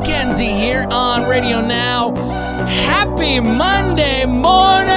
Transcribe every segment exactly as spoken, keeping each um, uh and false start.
McKenzie here on Radio Now. Happy Monday morning!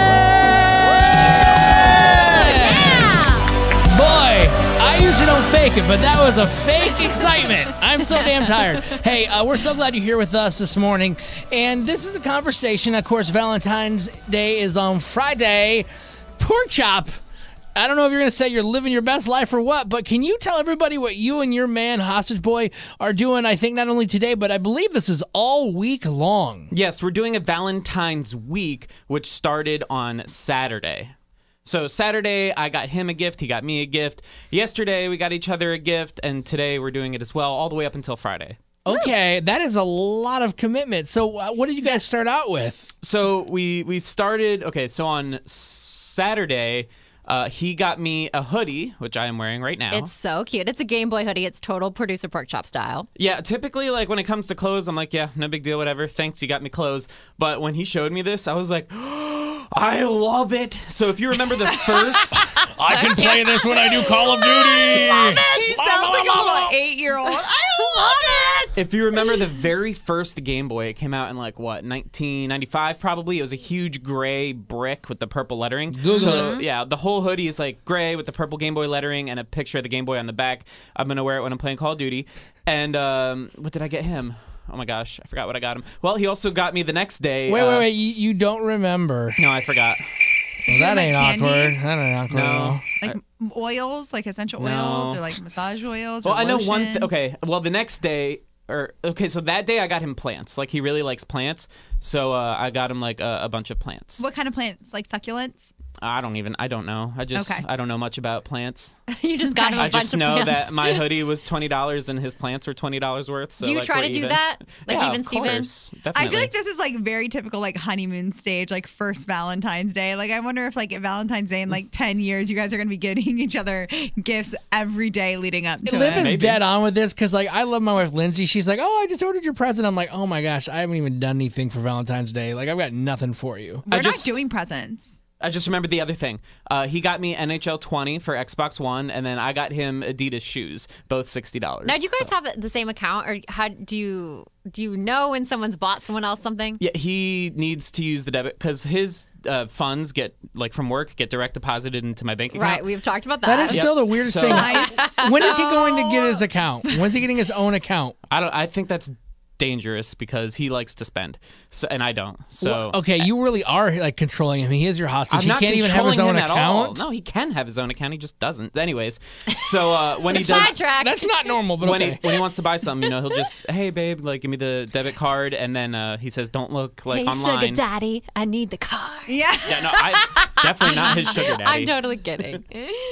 Yeah! Boy, I usually don't fake it, but that was a fake excitement. I'm so damn tired. Hey, uh, we're so glad you're here with us this morning. And this is a conversation. Of course, Valentine's Day is on Friday. Pork chop. I don't know if you're going to say you're living your best life or what, but can you tell everybody what you and your man, Hostage Boy, are doing, I think, not only today, but I believe this is all week long. Yes, we're doing a Valentine's week, which started on Saturday. So Saturday, I got him a gift, he got me a gift. Yesterday, we got each other a gift, and today we're doing it as well, all the way up until Friday. Okay, that is a lot of commitment. So uh, what did you guys start out with? So we, we started, okay, so on Saturday... Uh, he got me a hoodie, which I am wearing right now. It's so cute. It's a Game Boy hoodie. It's total producer pork chop style. Yeah, typically, like, when it comes to clothes, I'm like, yeah, no big deal, whatever. Thanks, you got me clothes. But when he showed me this, I was like, oh, I love it. So if you remember the first... I can play this when I do Call of Duty. I love it. He sounds like a little eight-year-old. I love it. If you remember the very first Game Boy, it came out in, like, what, nineteen ninety-five probably? It was a huge gray brick with the purple lettering. Google so, it. yeah, the whole hoodie is, like, gray with the purple Game Boy lettering and a picture of the Game Boy on the back. I'm going to wear it when I'm playing Call of Duty. And um, what did I get him? Oh, my gosh. I forgot what I got him. Well, he also got me the next day. Wait, uh, wait, wait. You, you don't remember. No, I forgot. Well, that like ain't candy? awkward. That ain't awkward at No. all. Like oils, like essential No. oils, or like massage oils. Well, or I know lotion. one thing. Okay, well, the next day, or, okay, so that day I got him plants. Like, he really likes plants. So uh, I got him, like, a, a bunch of plants. What kind of plants? Like succulents? I don't even, I don't know. I just, Okay. I don't know much about plants. You just got him a I bunch just of know plants. that my hoodie was twenty dollars and his plants were twenty dollars worth. So Do you like, try we're to do even. that? Like Yeah, even of Steven? course. I Definitely. feel like this is like very typical like honeymoon stage, like first Valentine's Day. Like I wonder if like at Valentine's Day in like ten years, you guys are going to be getting each other gifts every day leading up to Liv it. is Maybe. dead on with this because, like, I love my wife, Lindsay. She's like, oh, I just ordered your present. I'm like, oh, my gosh, I haven't even done anything for Valentine's Day. Like, I've got nothing for you. We're I just- not doing presents. I just remembered the other thing. Uh, he got me N H L twenty for Xbox One, and then I got him Adidas shoes, both sixty dollars. Now, do you guys So- have the same account, or how do you do you know when someone's bought someone else something? Yeah, he needs to use the debit because his uh, funds get, like, from work, get direct deposited into my bank account. Right, we've talked about that. That is Yep. still the weirdest So- thing. Nice. When is he going to get his account? When's he getting his own account? I don't. I think that's dangerous because he likes to spend, so and I don't. So Well, okay, you really are like controlling him. He is your hostage. I'm he not can't even have his controlling own him at all. account. No, he can have his own account. He just doesn't. Anyways, so uh, when he does, Sidetrack. That's not normal, but when okay. he when he wants to buy something, you know, he'll just, hey babe, like give me the debit card, and then uh, he says, don't look like Hey, online. sugar daddy, I need the car. Yeah. Yeah, no, I definitely not his sugar daddy. I'm totally kidding.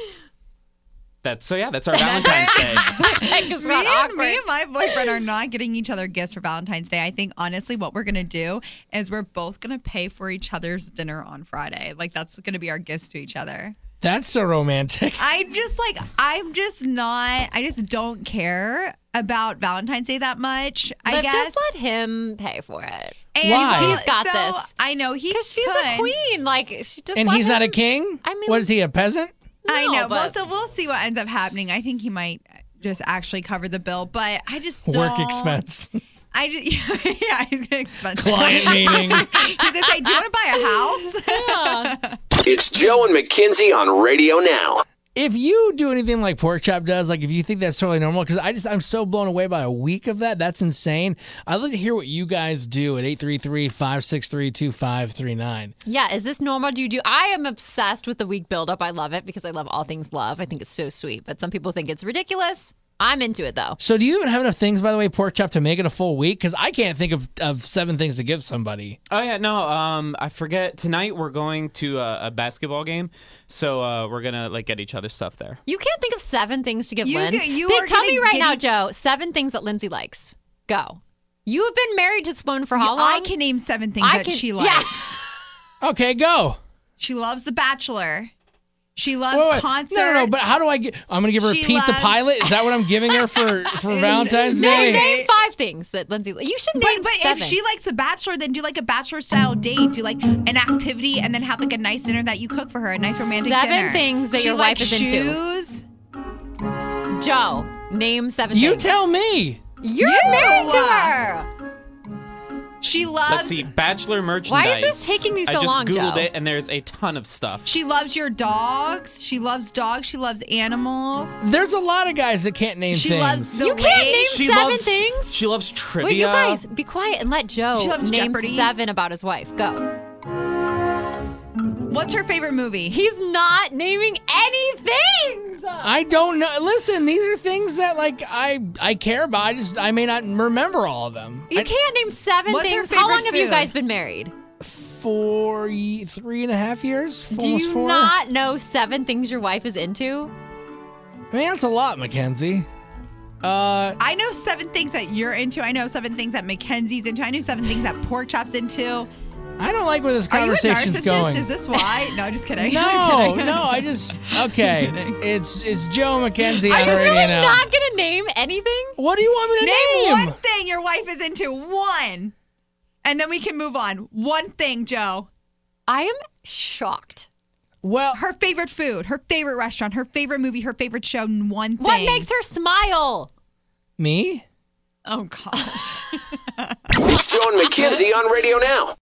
That's so yeah, that's our Valentine's Day. It's Me not and, awkward. me and my boyfriend are not getting each other gifts for Valentine's Day. I think honestly what we're going to do is we're both going to pay for each other's dinner on Friday. Like that's going to be our gifts to each other. That's so romantic. I'm just like, I'm just not, I just don't care about Valentine's Day that much, I Liv, guess. just let him pay for it. And Why? so- He's got so, this. I know he Because she's could. a queen. Like, she just And let he's not a him- king? I mean- what is he, a peasant? I No, know. Well, but- so we'll see what ends up happening. I think he might just actually cover the bill, but I just Work don't- expense. I just, yeah, he's gonna expense. Client meeting. He's gonna say, "Do you want to buy a house?" It's Joe and McKenzie on Radio Now. If you do anything like Pork Chop does, like if you think that's totally normal, because I just, I'm so blown away by a week of that. That's insane. I'd like to hear what you guys do at eight three three, five six three, two five three nine. Yeah, is this normal? Do you do? I am obsessed with the week buildup. I love it because I love all things love. I think it's so sweet. But some people think it's ridiculous. I'm into it though. So do you even have enough things, by the way, Pork Chop, to make it a full week? Because I can't think of, of seven things to give somebody. Oh yeah, no, um, I forget. Tonight we're going to a, a basketball game, so uh, we're gonna like get each other stuff there. You can't think of seven things to give You Lindsay. g- you Think- are tell gonna me right get now, e- Joe. Seven things that Lindsay likes. Go. You have been married to this woman for how long? I can name seven things I that can- she yeah. likes. Okay, go. She loves The Bachelor. She loves Wait, wait. concerts. No, no, no. But how do I get? I'm gonna give her She Pete the loves- Pilot. Is that what I'm giving her for for Valentine's No, Day? name five things that Lindsay. You should But, name but seven. if she likes a bachelor, then do like a bachelor style date. Do like an activity and then have like a nice dinner that you cook for her, a nice romantic Seven dinner. things that she your wife likes is into. shoes. Joe, name seven You things. tell me. You're You. married to her. She loves. Let's see, Bachelor merchandise. Why is this taking me so I just long, Googled Joe? it, and there's a ton of stuff. She loves your dogs. She loves dogs. She loves animals. There's a lot of guys that can't name She things. loves the You can't way- name She seven loves things. She loves trivia. Wait, you guys, be quiet and let Joe She loves name Jeopardy. seven about his wife. Go. What's her favorite movie? He's not naming any things. I don't know. Listen, these are things that like I I care about. I just I may not remember all of them. You I, can't name seven What's her things. How long favorite have you food? guys been married? four, ye- three and a half years. Do almost you four. not know seven things your wife is into? I mean, that's a lot, Mackenzie. Uh, I know seven things that you're into. I know seven things that Mackenzie's into. I know seven things that Pork Chop's into. I don't like where this Are you a conversation's narcissist? going. Is this why? No, just kidding. no, I'm kidding. no, I just okay. It's it's Joe Mackenzie Are on you radio really now. not gonna name anything? What do you want me to Name name? one thing your wife is into. One. And then we can move on. One thing, Joe. I am shocked. Well, Her favorite food, her favorite restaurant, her favorite movie, her favorite show. One thing. What makes her smile? me? Oh, gosh. It's Joe and Mackenzie on Radio Now.